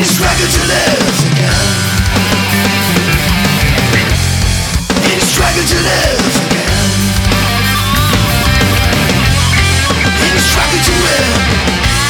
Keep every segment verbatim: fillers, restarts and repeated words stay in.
struggle to live again. In a struggle to live again. In a struggle to win.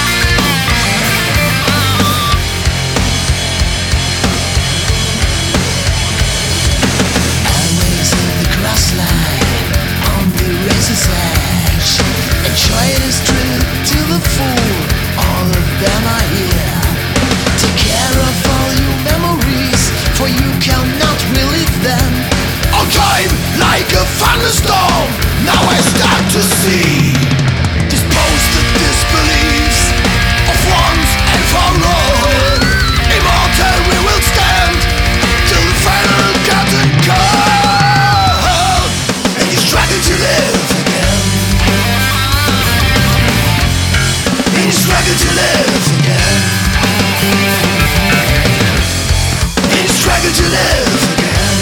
Always at the cross line, on the razor's edge. A traitor's trip to the fool, all of them are here. Take care of all your memories, for you cannot relive them. All time like a thunderstorm, now I start to see. Dispose the disbeliefs of once and for all. Immortal we will stand till the final curtain call. And you struggle to live again. And you struggle to live again. And you struggle to live again.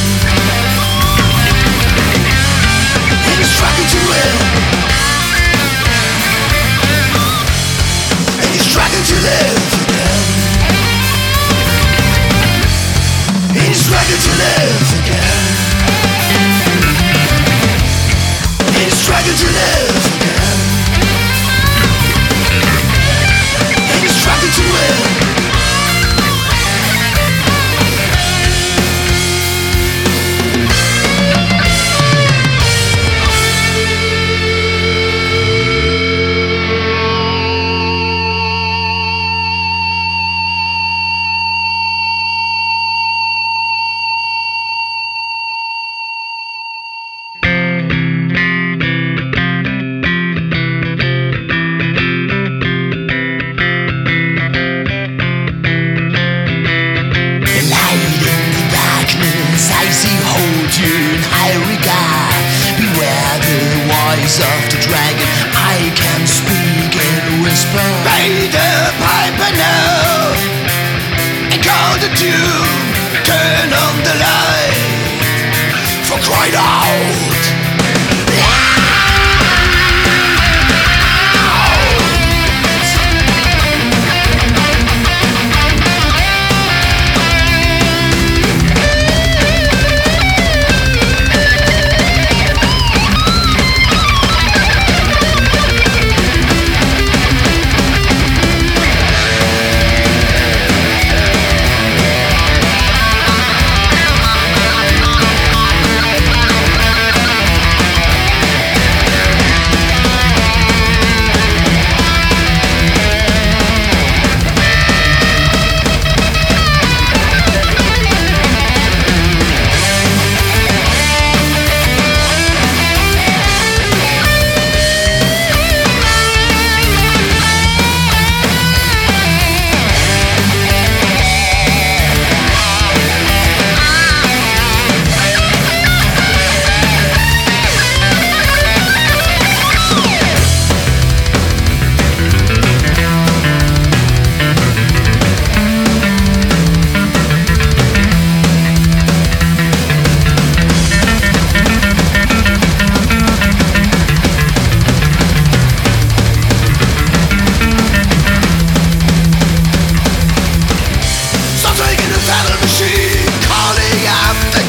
And you struggle to win. And you struggle to live again. And you struggle to live again. And you struggle to live again. And you struggle to win. Of the dragon, I can speak and whisper. Pay the piper now and call the tune. Turn on the light for crying out. Machine calling after